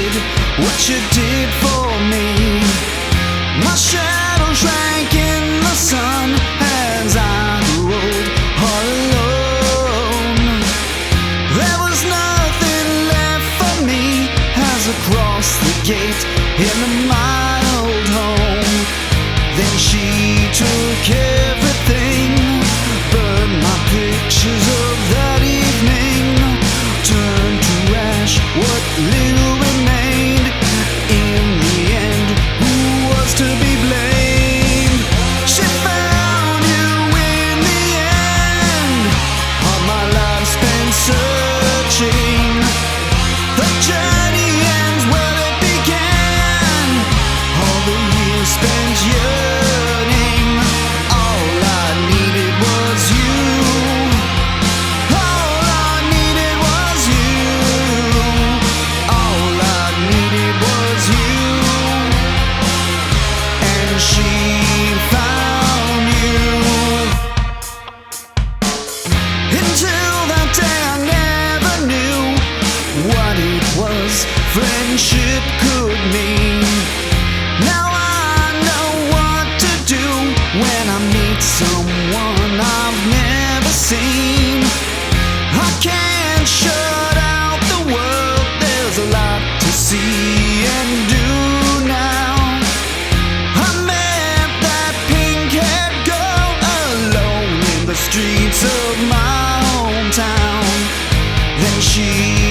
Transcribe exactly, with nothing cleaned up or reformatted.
did, what you did for me. My shadow shrank in the sun as I grew old, all alone. There was nothing left for me as I crossed the gate in my old home. Then she took everything, burned my pictures of that evening, turned to ash what little remained. In the end, who was to be blamed? She found you in the end. All my life spent searching. The journey ends where it began. All the years spent yearning. All I needed was you. All I needed was you. All I needed was you. And she found you. Until that day I never knew what it was friendship could mean. Now I know what to do when I meet someone I've never seen. I can't shut out the world, there's a lot to see and do now. I met that pink-haired girl alone in the streets of my hometown. Then she